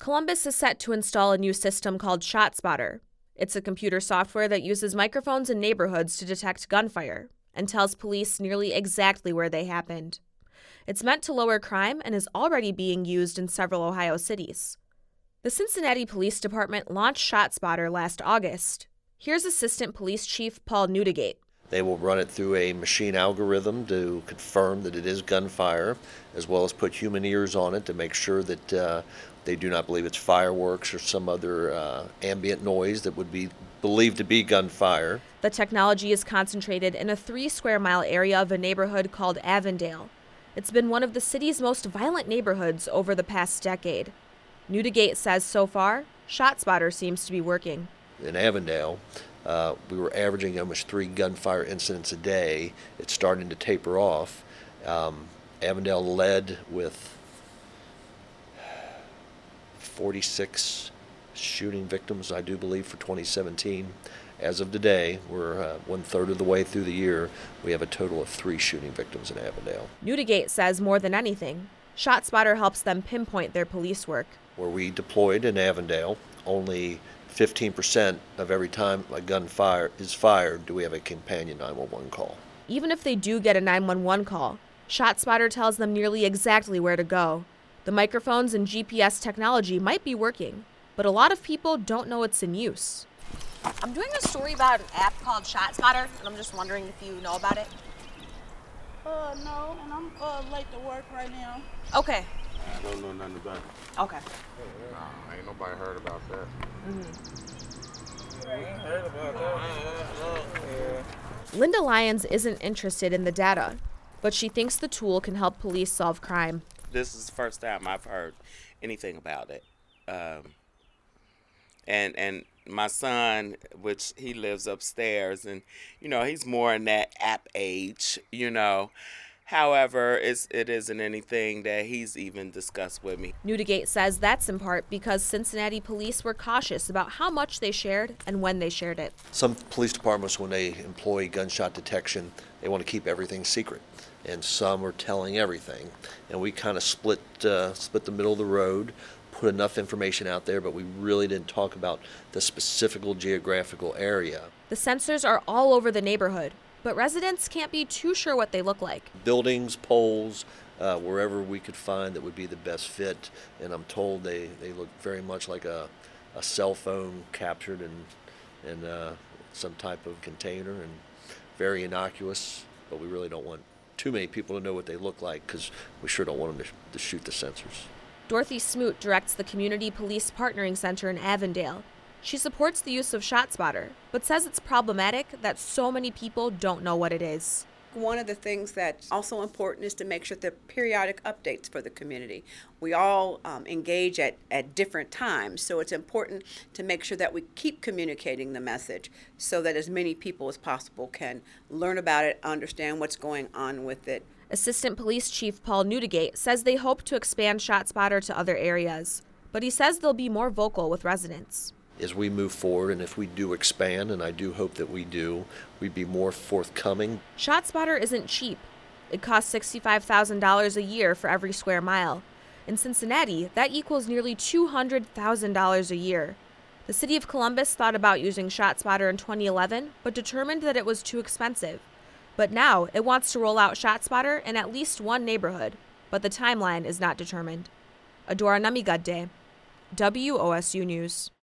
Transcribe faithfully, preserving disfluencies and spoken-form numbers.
Columbus is set to install a new system called ShotSpotter. It's a computer software that uses microphones in neighborhoods to detect gunfire and tells police nearly exactly where they happened. It's meant to lower crime and is already being used in several Ohio cities. The Cincinnati Police Department launched ShotSpotter last August. Here's Assistant Police Chief Paul Neudigate. They will run it through a machine algorithm to confirm that it is gunfire, as well as put human ears on it to make sure that uh, they do not believe it's fireworks or some other uh, ambient noise that would be believed to be gunfire. The technology is concentrated in a three square mile area of a neighborhood called Avondale. It's been one of the city's most violent neighborhoods over the past decade. Neudigate says so far, ShotSpotter seems to be working. In Avondale, uh, we were averaging almost three gunfire incidents a day. It's starting to taper off. Um, Avondale led with forty-six shooting victims, I do believe, for twenty seventeen. As of today, we're uh, one third of the way through the year. We have a total of three shooting victims in Avondale. Neudigate says more than anything, ShotSpotter helps them pinpoint their police work. Where we deployed in Avondale, only fifteen percent of every time a gun fire is fired do we have a companion nine one one call. Even if they do get a nine one one call, ShotSpotter tells them nearly exactly where to go. The microphones and G P S technology might be working, but a lot of people don't know it's in use. I'm doing a story about an app called ShotSpotter, and I'm just wondering if you know about it. Uh, no, and I'm uh, late to work right now. Okay. I don't know nothing about it. Okay. Nah, ain't nobody heard about that. Mm-hmm. I ain't heard about that. Linda Lyons isn't interested in the data, but she thinks the tool can help police solve crime. This is the first time I've heard anything about it. Um, and and my son, which he lives upstairs, and, you know, he's more in that app age, you know. However, it's, it isn't anything that he's even discussed with me. Neudigate says that's in part because Cincinnati police were cautious about how much they shared and when they shared it. Some police departments, when they employ gunshot detection, they want to keep everything secret. And some are telling everything. And we kind of split, uh, split the middle of the road, put enough information out there, but we really didn't talk about the specific geographical area. The sensors are all over the neighborhood, but residents can't be too sure what they look like. Buildings, poles, uh, wherever we could find that would be the best fit. And I'm told they, they look very much like a, a cell phone captured in, in uh, some type of container, and very innocuous, but we really don't want too many people to know what they look like because we sure don't want them to, to shoot the sensors. Dorothy Smoot directs the Community Police Partnering Center in Avondale. She supports the use of ShotSpotter, but says it's problematic that so many people don't know what it is. One of the things that's also important is to make sure there are periodic updates for the community. We all um, engage at, at different times, so it's important to make sure that we keep communicating the message so that as many people as possible can learn about it, understand what's going on with it. Assistant Police Chief Paul Neudigate says they hope to expand ShotSpotter to other areas, but he says they'll be more vocal with residents. As we move forward, and if we do expand, and I do hope that we do, we'd be more forthcoming. ShotSpotter isn't cheap. It costs sixty-five thousand dollars a year for every square mile. In Cincinnati, that equals nearly two hundred thousand dollars a year. The city of Columbus thought about using ShotSpotter in twenty eleven, but determined that it was too expensive. But now it wants to roll out ShotSpotter in at least one neighborhood, but the timeline is not determined. Adora Namigadde, W O S U News.